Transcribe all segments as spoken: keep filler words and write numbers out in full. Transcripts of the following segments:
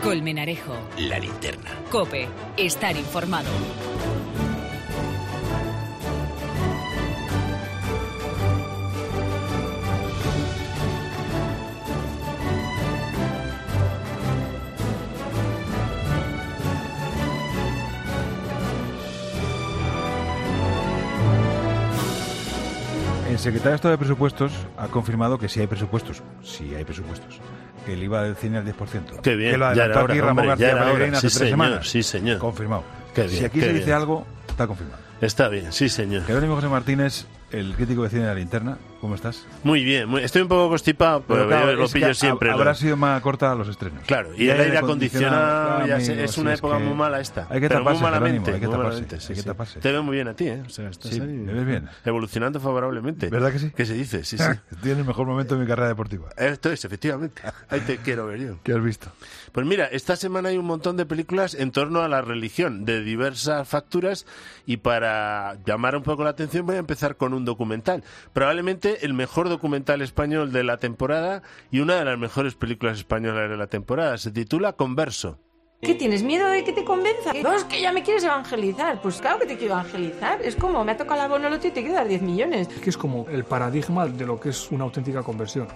Colmenarejo. La Linterna. COPE. Estar informado. El secretario de Estado de Presupuestos ha confirmado que sí hay presupuestos, sí hay presupuestos, que el I V A del cine al diez por ciento. Qué bien, que lo adelantó aquí Ramón hombre, García Pellegrín hace sí, tres señor, semanas. Sí, señor. Confirmado. Qué bien, si aquí qué se dice bien. algo, está confirmado. Está bien, sí, señor. Jerónimo José Martínez, el crítico de cine de La Linterna, ¿cómo estás? Muy bien, muy, estoy un poco constipado, pero, pero claro, yo lo pillo siempre. Habrá ¿no? sido más corta los estrenos. Claro, y, y el aire acondicionado, ya sé, es una si época es que muy mala esta. Hay que pero taparse, muy malamente, hay que muy taparse, malamente, sí, hay que sí. taparse. Te veo muy bien a ti, ¿eh? O sea, estás Sí, ahí me ves bien. Evolucionando favorablemente. ¿Verdad que sí? ¿Qué se dice? Sí, sí. Estoy en el mejor momento de mi carrera deportiva. Esto es, efectivamente. Ahí te quiero ver yo. ¿Qué has visto? Pues mira, esta semana hay un montón de películas en torno a la religión, de diversas facturas, y para llamar un poco la atención voy a empezar con un documental. Probablemente el mejor documental español de la temporada y una de las mejores películas españolas de la temporada. Se titula Converso. ¿Qué tienes miedo de que te convenza? No, es que ya me quieres evangelizar. Pues claro que te quiero evangelizar. Es como, me ha tocado la bonoloto y te quiero dar diez millones. Que es como el paradigma de lo que es una auténtica conversión.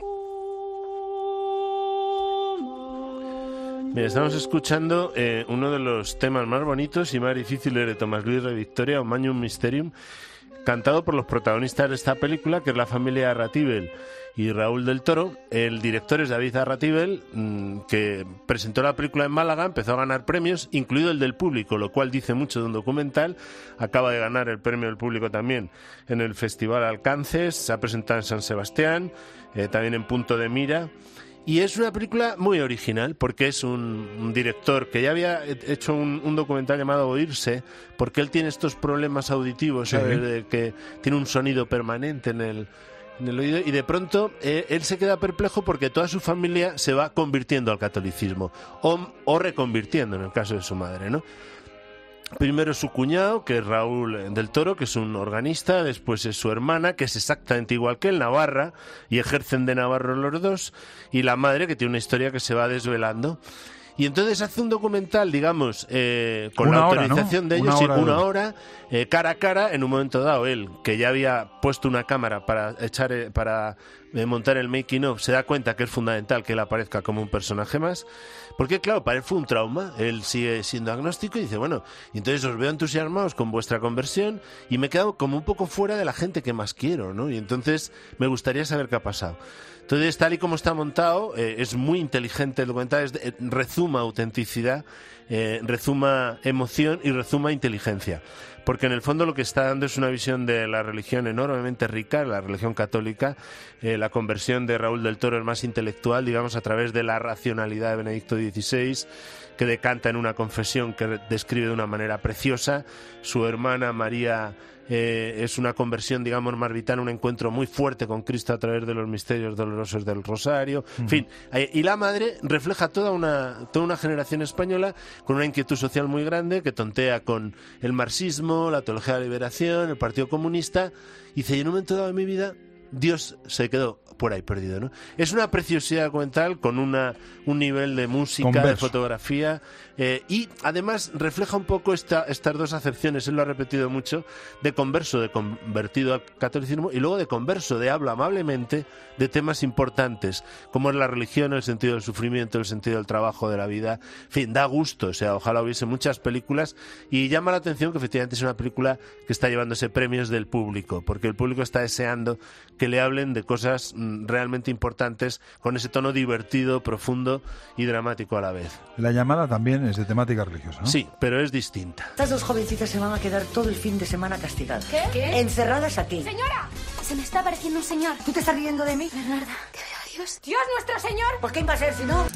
Mira, estamos escuchando eh, uno de los temas más bonitos y más difíciles de Tomás Luis de Victoria, Omnium Mysterium, cantado por los protagonistas de esta película, que es la familia Arratibel y Raúl del Toro. El director es David Arratibel, mmm, que presentó la película en Málaga, empezó a ganar premios, incluido el del público, lo cual dice mucho de un documental. Acaba de ganar el premio del público también en el Festival Alcances, se ha presentado en San Sebastián, eh, también en Punto de Mira. Y es una película muy original porque es un, un director que ya había hecho un, un documental llamado Oírse, porque él tiene estos problemas auditivos, ¿sabes? Sí. De que tiene un sonido permanente en el, en el oído, y de pronto eh, él se queda perplejo porque toda su familia se va convirtiendo al catolicismo o, o reconvirtiendo en el caso de su madre, ¿no? Primero es su cuñado, que es Raúl del Toro, que es un organista. Después es su hermana, que es exactamente igual que él, navarra, y ejercen de navarro los dos. Y la madre, que tiene una historia que se va desvelando. Y entonces hace un documental, digamos, eh, con una la hora, autorización ¿no? de ellos, una hora, sí, una hora eh, cara a cara. En un momento dado, él, que ya había puesto una cámara para echar eh, para eh, montar el making of, se da cuenta que es fundamental que él aparezca como un personaje más, porque claro, para él fue un trauma. Él sigue siendo agnóstico y dice, bueno, entonces os veo entusiasmados con vuestra conversión y me he quedado como un poco fuera de la gente que más quiero, ¿no? Y entonces me gustaría saber qué ha pasado. Entonces, tal y como está montado, eh, es muy inteligente el documental, es, eh, rezuma autenticidad, eh, rezuma emoción y rezuma inteligencia. Porque en el fondo lo que está dando es una visión de la religión enormemente rica, la religión católica. Eh, la conversión de Raúl del Toro es más intelectual, digamos, a través de la racionalidad de Benedicto dieciséis, que decanta en una confesión que describe de una manera preciosa. Su hermana María eh, es una conversión, digamos, más vital, un encuentro muy fuerte con Cristo a través de los misterios dolorosos del Rosario. En fin, eh, y la madre refleja toda una, toda una generación española con una inquietud social muy grande, que tontea con el marxismo, la teología de la liberación, el Partido Comunista, y dice, y en un momento dado de mi vida Dios se quedó por ahí perdido, ¿no? Es una preciosidad documental con una, un nivel de música, Converso. de fotografía, eh, y además refleja un poco esta, estas dos acepciones, él lo ha repetido mucho, de converso, de convertido al catolicismo, y luego de converso, de habla amablemente de temas importantes, como es la religión, el sentido del sufrimiento, el sentido del trabajo, de la vida. En fin, da gusto, o sea, ojalá hubiese muchas películas, y llama la atención que efectivamente es una película que está llevándose premios del público, porque el público está deseando que le hablen de cosas mm, realmente importantes, con ese tono divertido, profundo y dramático a la vez. La llamada también es de temática religiosa, ¿no? Sí, pero es distinta. Estas dos jovencitas se van a quedar todo el fin de semana castigadas. ¿Qué? ¿Qué? Encerradas aquí. ¡Señora! Se me está apareciendo un señor. ¿Tú te estás riendo de mí? Bernarda, que veo a Dios. ¡Dios nuestro Señor! ¿Por qué iba a ser si no?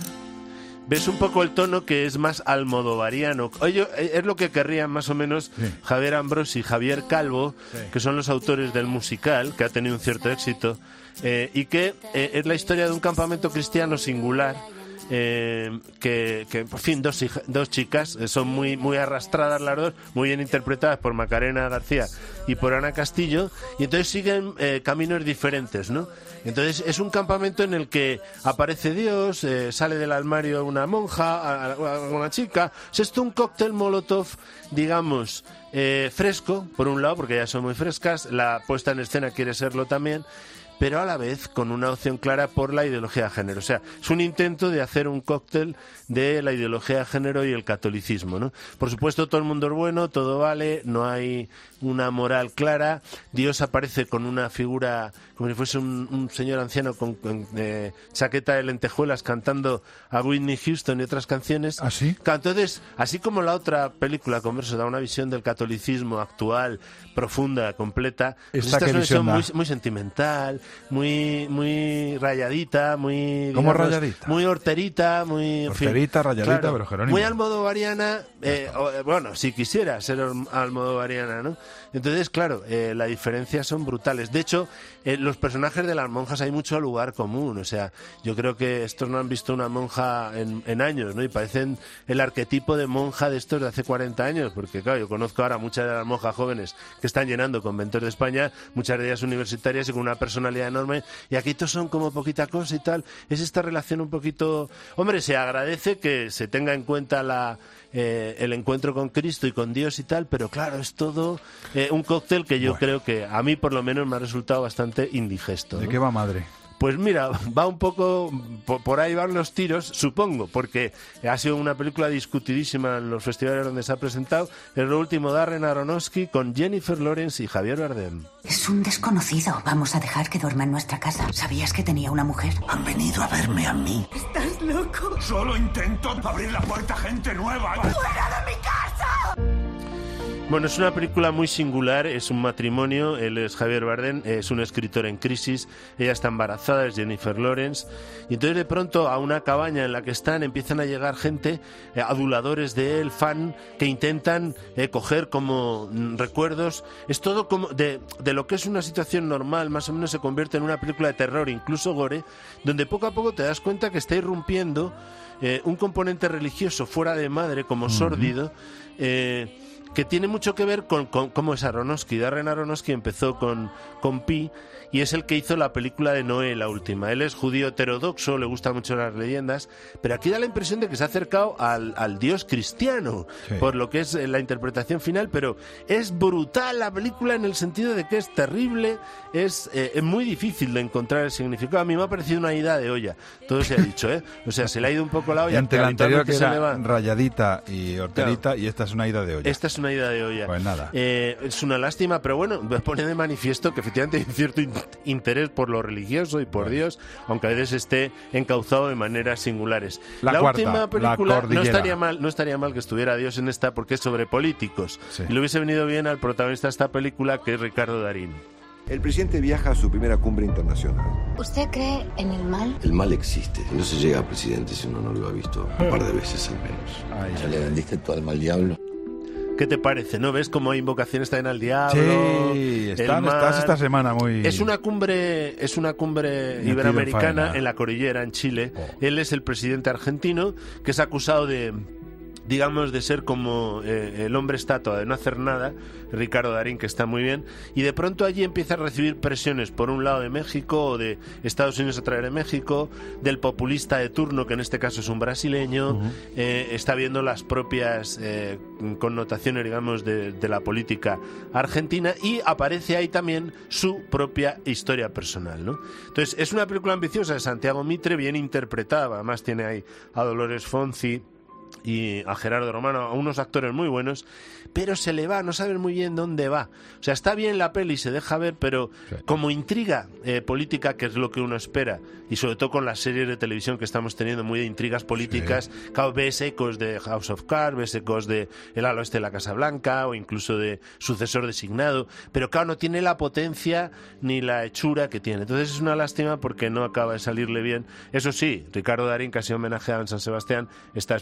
Ves un poco el tono que es más almodovariano. Oye, es lo que querrían más o menos sí. Javier Ambrosi y Javier Calvo, sí. que son los autores del musical, que ha tenido un cierto éxito, eh, y que eh, es la historia de un campamento cristiano singular, eh, que, que, por fin, dos, hija, dos chicas, eh, son muy, muy arrastradas las dos, muy bien interpretadas por Macarena García y por Ana Castillo, y entonces siguen eh, caminos diferentes, ¿no? Entonces es un campamento en el que aparece Dios, eh, sale del armario una monja, a, a una chica. Es esto un cóctel molotov, digamos, eh, fresco, por un lado, porque ya son muy frescas, la puesta en escena quiere serlo también, pero a la vez con una opción clara por la ideología de género. O sea, es un intento de hacer un cóctel de la ideología de género y el catolicismo, ¿no? Por supuesto, todo el mundo es bueno, todo vale, no hay una moral clara. Dios aparece con una figura como si fuese un, un señor anciano con, con eh, chaqueta de lentejuelas cantando a Whitney Houston y otras canciones. ¿Ah, sí? Entonces, así como la otra película, Converso, da una visión del catolicismo actual, profunda, completa, pues esta es una visión muy, muy sentimental, muy muy rayadita, muy... ¿Cómo digamos, rayadita? Muy horterita, muy... Horterita, fin, rayadita, claro, pero Jerónimo. muy almodovariana, eh, o, bueno, si quisiera ser almodovariana, ¿no? Entonces, claro, eh, las diferencias son brutales. De hecho, eh, los personajes de las monjas hay mucho lugar común. O sea, yo creo que estos no han visto una monja en, en años, ¿no? Y parecen el arquetipo de monja de estos de hace cuarenta años, porque, claro, yo conozco ahora muchas de las monjas jóvenes que están llenando conventos de España, muchas de ellas universitarias y con una personalidad enorme, y aquí todos son como poquita cosa y tal. Es esta relación un poquito... Hombre, se agradece que se tenga en cuenta la... Eh, el encuentro con Cristo y con Dios y tal, pero claro, es todo eh, un cóctel que yo bueno. creo que a mí por lo menos me ha resultado bastante indigesto, ¿no? ¿De qué va, madre? Pues mira, va un poco, por, por ahí van los tiros, supongo, porque ha sido una película discutidísima en los festivales donde se ha presentado. Es lo último de Darren Aronofsky con Jennifer Lawrence y Javier Bardem. Es un desconocido. Vamos a dejar que duerma en nuestra casa. ¿Sabías que tenía una mujer? Han venido a verme a mí. ¿Estás loco? Solo intento abrir la puerta a gente nueva. ¡Fuera de mi casa! Bueno, es una película muy singular, es un matrimonio, él es Javier Bardem, es un escritor en crisis, ella está embarazada, es Jennifer Lawrence, y entonces de pronto a una cabaña en la que están empiezan a llegar gente, eh, aduladores de él, fan, que intentan eh, coger como mm, recuerdos. Es todo como de, de lo que es una situación normal, más o menos se convierte en una película de terror, incluso gore, donde poco a poco te das cuenta que está irrumpiendo eh, un componente religioso fuera de madre, como sórdido, eh, que tiene mucho que ver con, con cómo es Aronofsky. Darren Aronofsky empezó con, con Pi y es el que hizo la película de Noé, la última. Él es judío heterodoxo, le gustan mucho las leyendas, pero aquí da la impresión de que se ha acercado al, al Dios cristiano, sí, por lo que es la interpretación final, pero es brutal la película en el sentido de que es terrible, es, eh, es muy difícil de encontrar el significado. A mí me ha parecido una ida de olla, todo se ha dicho, ¿eh? O sea, se le ha ido un poco la olla. Y ante la anterior que era va... rayadita y horterita, claro, y esta es una ida de olla. Esta es una ida de olla. Pues nada. Eh, es una lástima, pero bueno, pone de manifiesto que efectivamente hay cierto interés por lo religioso y por bueno. Dios, aunque a veces esté encauzado de maneras singulares. La, la cuarta, última película la no estaría mal, no estaría mal que estuviera Dios en esta porque es sobre políticos. Sí. Y le hubiese venido bien al protagonista de esta película, que es Ricardo Darín. El presidente viaja a su primera cumbre internacional. ¿Usted cree en el mal? El mal existe. No se llega a presidente si uno no lo ha visto un par de veces al menos. Ay, ¿ya le vendiste tu alma al diablo? ¿Qué te parece? ¿No ves cómo hay invocaciones también al diablo? Sí, están, estás esta semana muy... Es una cumbre, es una cumbre iberoamericana en, en la Cordillera, en Chile. Oh. Él es el presidente argentino que es acusado de... digamos, de ser como eh, el hombre estatua, de no hacer nada, Ricardo Darín, que está muy bien, y de pronto allí empieza a recibir presiones, por un lado de México, o de Estados Unidos a través de México, del populista de turno, que en este caso es un brasileño, uh-huh. eh, está viendo las propias eh, connotaciones, digamos, de, de la política argentina, y aparece ahí también su propia historia personal, ¿no? Entonces, es una película ambiciosa de Santiago Mitre, bien interpretada, además tiene ahí a Dolores Fonzi y a Gerardo Romano, a unos actores muy buenos, pero se le va, no saben muy bien dónde va. O sea, está bien la peli, se deja ver, pero sí, como intriga eh, política, que es lo que uno espera, y sobre todo con las series de televisión que estamos teniendo, muy de intrigas políticas, sí, claro, ves ecos de House of Cards, ves ecos de El ala oeste de la Casa Blanca, o incluso de Sucesor designado, pero claro, no tiene la potencia ni la hechura que tiene. Entonces es una lástima porque no acaba de salirle bien. Eso sí, Ricardo Darín, que ha sido homenajeado en San Sebastián, está espléndido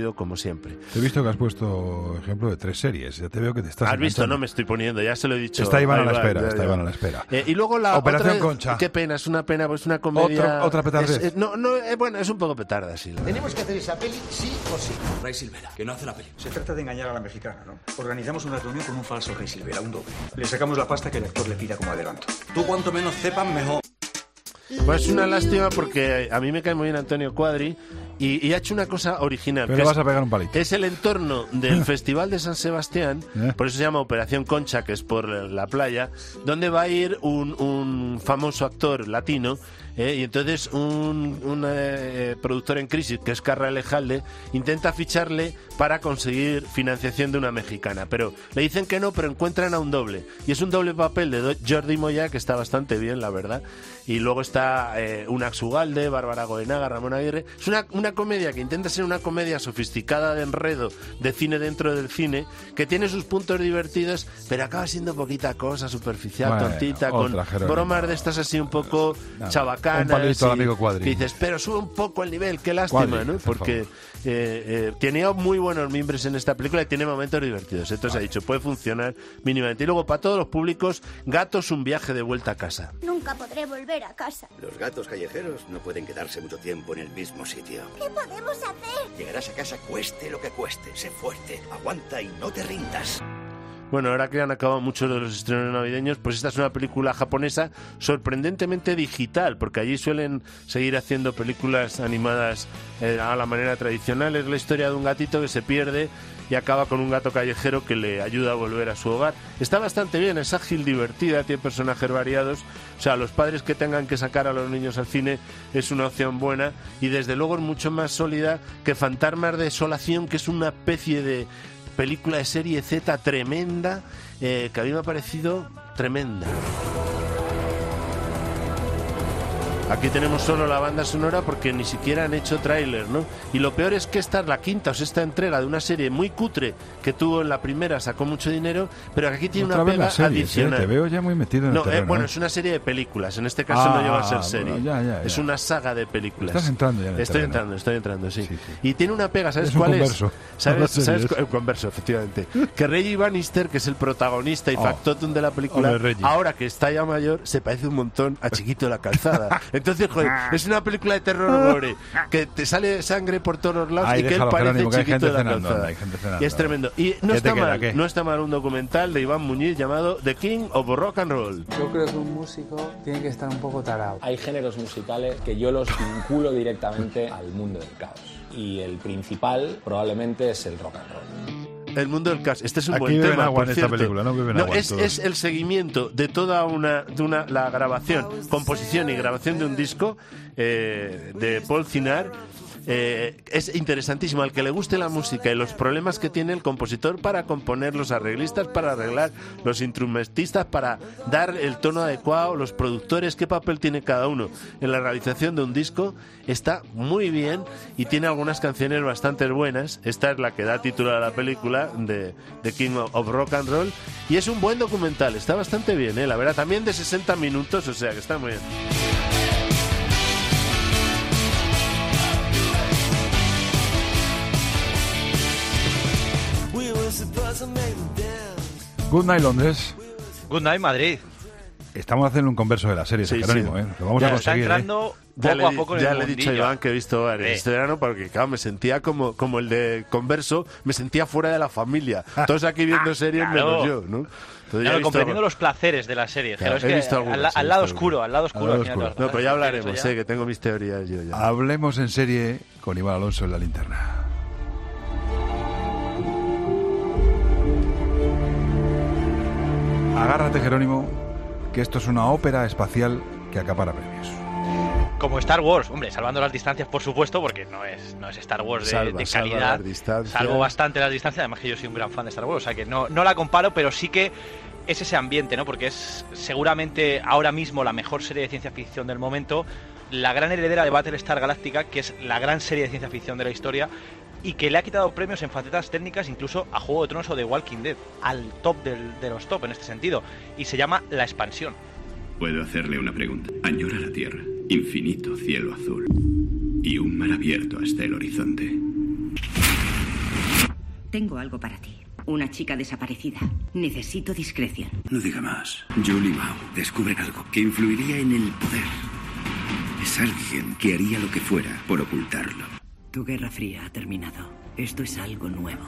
divertido como siempre. Te he visto que has puesto ejemplo de tres series. Ya te veo que te estás ¿Has visto? enganchando. No me estoy poniendo, ya se lo he dicho. Está Iván a la Ahí va, espera, ya, está ya. Iván a la espera. Eh, y luego la Operación otra, Concha. Qué pena, es una pena, pues una comedia... Otra- otra petardez. es- es- no, no, eh, bueno, es un poco petarda, sí. la- Tenemos que hacer esa peli sí o sí. Ray Silvera, que no hace la peli. Se trata de engañar a la mexicana, ¿no? Organizamos una reunión con un falso Ray Silvera, un doble. Le sacamos la pasta que el actor le pida como adelanto. Tú cuanto menos sepas, mejor. Pues es una lástima porque a mí me cae muy bien Antonio Cuadri y, y ha hecho una cosa original. Pero que le vas es, a pegar un palito. es el entorno del Festival de San Sebastián, ¿Eh? por eso se llama Operación Concha, que es por la playa, donde va a ir un, un famoso actor latino. ¿eh? Y entonces un, un eh, productor en crisis, que es Carra Elejalde, intenta ficharle para conseguir financiación de una mexicana, pero le dicen que no, pero encuentran a un doble, y es un doble papel de Do- Jordi Moya, que está bastante bien, la verdad. Y luego está eh, Unax Ugalde, Bárbara Goenaga, Ramón Aguirre. Es una, una comedia que intenta ser una comedia sofisticada de enredo, de cine dentro del cine, que tiene sus puntos divertidos, pero acaba siendo poquita cosa, superficial, Bueno, tontita, con otra, Jerónimo. bromas de estas así un poco Nada, chabacanas. un palito al y- amigo Cuadri. que dices, pero sube un poco el nivel, qué lástima, Cuadri, ¿no? por Porque eh, eh, tenía muy buenos mimbres en esta película y tiene momentos divertidos. Entonces ha dicho, puede funcionar mínimamente. Y luego, para todos los públicos, Gatos, un viaje de vuelta a casa. Nunca podré volver a casa. Los gatos callejeros no pueden quedarse mucho tiempo en el mismo sitio. ¿Qué podemos hacer? Llegarás a casa cueste lo que cueste. Sé fuerte, aguanta y no te rindas. Bueno, ahora que han acabado muchos de los estrenos navideños, pues esta es una película japonesa sorprendentemente digital, porque allí suelen seguir haciendo películas animadas eh, a la manera tradicional. Es la historia de un gatito que se pierde y acaba con un gato callejero que le ayuda a volver a su hogar. Está bastante bien, es ágil, divertida, tiene personajes variados. O sea, los padres que tengan que sacar a los niños al cine es una opción buena, y desde luego es mucho más sólida que Fantasmas de Desolación, que es una especie de película de serie Z tremenda, eh, que a mí me ha parecido tremenda. Aquí tenemos solo la banda sonora porque ni siquiera han hecho tráiler, ¿no? Y lo peor es que esta es la quinta o sexta entrega de una serie muy cutre que tuvo en la primera, sacó mucho dinero, pero que aquí tiene Otra una vez pega las series, adicional. ¿eh? Te veo ya muy metido en No, el terreno. eh, bueno, ¿eh? es una serie de películas. En este caso Ah, no llega a ser serie. bueno, ya, ya, Es ya. una saga de películas. Estás entrando ya en el Estoy terreno. entrando, estoy entrando, sí. Sí, sí. Y tiene una pega, ¿sabes Es un cuál converso. es? Las ¿Sabes? series. ¿Sabes? cu- El converso, efectivamente. Que Reggie Bannister, que es el protagonista y Oh. factotum de la película, Hombre, Reggie. ahora que está ya mayor, se parece un montón a Chiquito de la Calzada. Entonces, joder, es una película de terror gore, que te sale sangre por todos los lados Ay, y que él déjalo, parece Jerónimo, que hay Chiquito gente de la cenando, Calzada. hay gente cenando. Y es tremendo. Y no ¿Qué está te queda, mal, qué? no está mal un documental de Iván Muñiz llamado The King of Rock and Roll. Yo creo que un músico tiene que estar un poco tarado. Hay géneros musicales que yo los vinculo directamente al mundo del caos. Y el principal probablemente es el rock and roll. El mundo del caos. Este es un Aquí buen beben tema, agua por en esta cierto. película, no beben No, agua es, todos. es el seguimiento de toda una, de una la grabación, composición y grabación de un disco eh, de Paul Cinar. Eh, es interesantísimo. Al que le guste la música y los problemas que tiene el compositor para componer, los arreglistas para arreglar, los instrumentistas para dar el tono adecuado, los productores, qué papel tiene cada uno en la realización de un disco, está muy bien y tiene algunas canciones bastante buenas. Esta es la que da título a la película de The King of Rock and Roll, y es un buen documental, está bastante bien, ¿eh? La verdad, también de sesenta minutos, o sea que está muy bien. Good Night Londres. Good Night Madrid. Estamos haciendo un converso de la serie, Sí, Jerónimo, sí. ¿eh? Lo vamos Ya a conseguir. Está entrando Ya poco le, a poco en ya el le he dicho a mundillo. Iván que he visto varios Sí. este verano, porque claro, me sentía como, como el de Converso, me sentía fuera de la familia. Todos aquí viendo series claro. menos yo, ¿no? Entonces ya he Claro, visto comprendiendo algo- los placeres de la serie. Claro, Pero he es visto que algunas, al, sí, al he lado visto oscuro, al lado oscuro. Al lado al final, oscuro. No, pero ya hablaremos, eso ya. eh, que tengo mis teorías yo ya. Hablemos en serie con Iván Alonso en la linterna. Agárrate, Jerónimo, que esto es una ópera espacial que acapara premios. Como Star Wars, hombre, salvando las distancias, por supuesto, porque no es, no es Star Wars de, Salva, de salva calidad. las distancias. Salvo bastante las distancias, además que yo soy un gran fan de Star Wars, o sea que no, no la comparo, pero sí que es ese ambiente, ¿no? Porque es seguramente ahora mismo la mejor serie de ciencia ficción del momento, la gran heredera de Battlestar Galactica, que es la gran serie de ciencia ficción de la historia, y que le ha quitado premios en facetas técnicas incluso a Juego de Tronos o de Walking Dead, al top del, de los top en este sentido, y se llama La Expansión. Puedo hacerle una pregunta. Añora la Tierra, infinito cielo azul y un mar abierto hasta el horizonte. tengo algo para ti. Una chica desaparecida. Necesito discreción. No diga más. Julie Baum descubre algo que influiría en el poder. Es alguien que haría lo que fuera por ocultarlo. Tu Guerra Fría ha terminado. Esto es algo nuevo.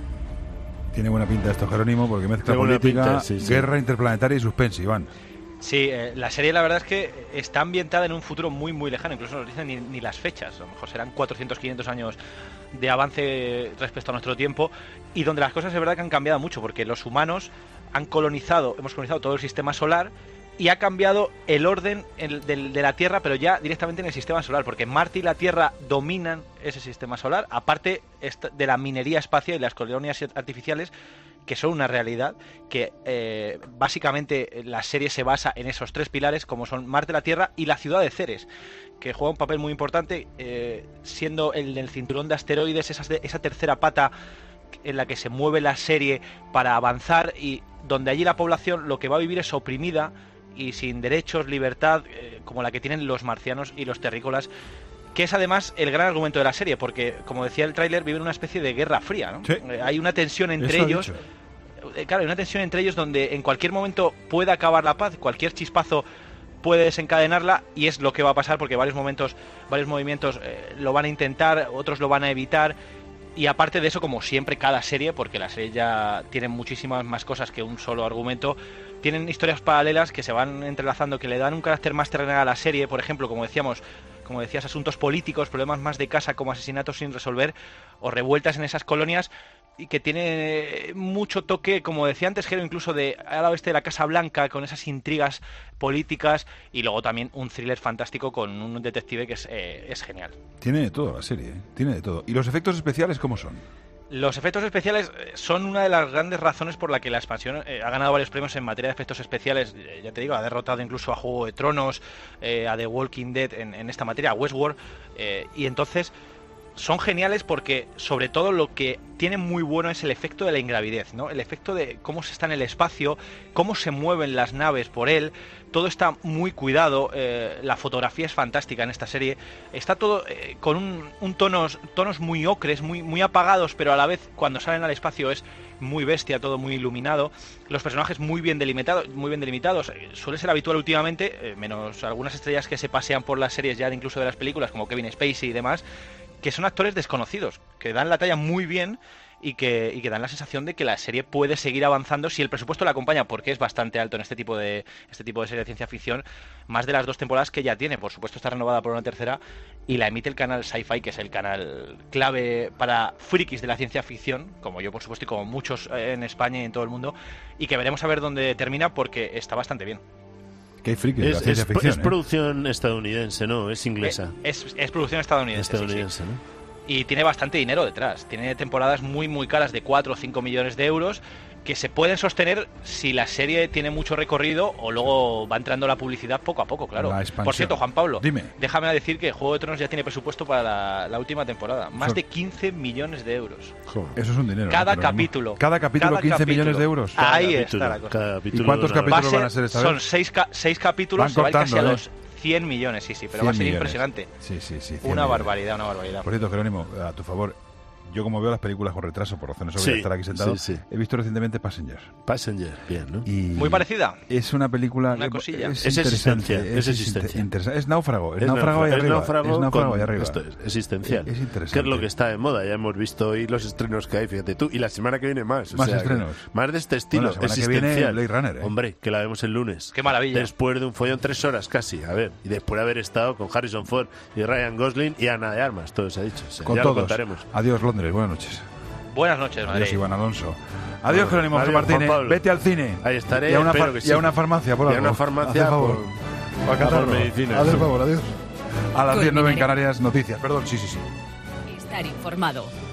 Tiene buena pinta esto, Jerónimo, porque mezcla Tiene buena política, pinta, sí, sí. guerra interplanetaria y suspense, Iván. Sí, eh, la serie la verdad es que está ambientada en un futuro muy muy lejano, incluso no nos dicen ni, ni las fechas, a lo mejor serán cuatrocientos, quinientos años de avance respecto a nuestro tiempo, y donde las cosas es verdad que han cambiado mucho, porque los humanos han colonizado, hemos colonizado todo el sistema solar, y ha cambiado el orden el, de, de la Tierra, pero ya directamente en el sistema solar, porque Marte y la Tierra dominan ese sistema solar, aparte de la minería espacial y las colonias artificiales, que son una realidad, que eh, básicamente la serie se basa en esos tres pilares, como son Marte, la Tierra y la ciudad de Ceres, que juega un papel muy importante, eh, siendo el, el cinturón de asteroides, esa, esa tercera pata en la que se mueve la serie para avanzar, y donde allí la población lo que va a vivir es oprimida y sin derechos, libertad, eh, como la que tienen los marcianos y los terrícolas, que es además el gran argumento de la serie, porque, como decía el tráiler, viven una especie de guerra fría, ¿no? Sí. Eh, hay una tensión entre Eso ellos, eh, claro, hay una tensión entre ellos donde en cualquier momento puede acabar la paz, cualquier chispazo puede desencadenarla, y es lo que va a pasar, porque varios momentos, varios movimientos eh, lo van a intentar, otros lo van a evitar. Y aparte de eso, como siempre, cada serie, porque la serie ya tiene muchísimas más cosas que un solo argumento, tienen historias paralelas que se van entrelazando, que le dan un carácter más terrenal a la serie. Por ejemplo, como decíamos, como decías, asuntos políticos, problemas más de casa, como asesinatos sin resolver o revueltas en esas colonias, y que tiene mucho toque, como decía antes, Jero, incluso de al oeste de la Casa Blanca, con esas intrigas políticas, y luego también un thriller fantástico con un detective que es, eh, es genial. Tiene de todo la serie, ¿eh? Tiene de todo. ¿Y los efectos especiales cómo son? Los efectos especiales son una de las grandes razones por la que la expansión eh, ha ganado varios premios en materia de efectos especiales. Eh, ya te digo, ha derrotado incluso a Juego de Tronos, eh, a The Walking Dead en, en esta materia, a Westworld, eh, y entonces son geniales porque sobre todo lo que tiene muy bueno es el efecto de la ingravidez, ¿no? El efecto de cómo se está en el espacio, cómo se mueven las naves por él, todo está muy cuidado, eh, la fotografía es fantástica en esta serie, está todo eh, con un, un tonos, tonos muy ocres, muy, muy apagados, pero a la vez cuando salen al espacio es muy bestia, todo muy iluminado, los personajes muy bien delimitados, muy bien delimitados. Suele ser habitual últimamente, eh, menos algunas estrellas que se pasean por las series ya incluso de las películas, como Kevin Spacey y demás, que son actores desconocidos, que dan la talla muy bien y que, y que dan la sensación de que la serie puede seguir avanzando si el presupuesto la acompaña, porque es bastante alto en este tipo de este tipo de serie de ciencia ficción, más de las dos temporadas que ya tiene. Por supuesto está renovada por una tercera y la emite el canal Sci-Fi, que es el canal clave para frikis de la ciencia ficción, como yo por supuesto y como muchos en España y en todo el mundo, y que veremos a ver dónde termina, porque está bastante bien. Qué friki es, la ciencia es, ficción, es ¿eh? producción estadounidense, ¿no? Es inglesa. Es, es, es producción estadounidense. Estadounidense, sí, sí. ¿no? Y tiene bastante dinero detrás. Tiene temporadas muy, muy caras de cuatro o cinco millones de euros que se pueden sostener si la serie tiene mucho recorrido o luego va entrando la publicidad poco a poco, claro. Por cierto, Juan Pablo, Dime. déjame decir que Juego de Tronos ya tiene presupuesto para la, la última temporada. Más de quince millones de euros. Joder. Eso es un dinero. Cada ¿no? capítulo. Cada capítulo cada quince capítulo. millones de euros. Cada Ahí capítulo, está la cosa. Cada capítulo ¿Y cuántos una... capítulos Va van a ser esta vez? Son seis, ca seis capítulos, van se va cortando, casi a ¿eh? los cien millones, sí, sí, pero va a ser millones. impresionante. Sí, sí, sí. Una millones. barbaridad, una barbaridad. Por cierto, Jerónimo, a tu favor, yo como veo las películas con retraso, por razones obvias de Sí, estar aquí sentado, sí, sí. he visto recientemente Passenger. Passenger, bien, ¿no? Y Muy parecida. Es una película... Una cosilla. Es, Es interesante. existencia, es existencia. interesante. Es náufrago. Es, Es náufrago ahí es arriba. náufrago es náufrago con- ahí arriba. Esto es existencial. Es, es interesante. Que es lo que está de moda. Ya hemos visto hoy los estrenos que hay, fíjate tú. Y la semana que viene más. o Más sea, estrenos. que- Más de este estilo. Bueno, la semana que viene existencial. Blade Runner, ¿eh? Hombre, que la vemos el lunes. Qué maravilla. Después de un follón tres horas casi. A ver. Y después de haber estado con Harrison Ford y Ryan Gosling y Ana de Armas. Todo se ha dicho. O sea, Con ya todos. lo contaremos. Adiós, Londres. Buenas noches. Buenas noches, Madrid. Adiós, Iván Alonso. Adiós, Bueno, Jerónimo José adiós, Martínez. Juan Pablo. Vete al cine. Ahí estaré, Y a una, espero far- que y sí. a una farmacia, por Y a algo. una farmacia Haz favor. por- Para catarro. por medicinas. Haz el favor, adiós. A las Con diez nueve en dinero. Canarias, noticias. Perdón, sí, sí, sí. Estar informado.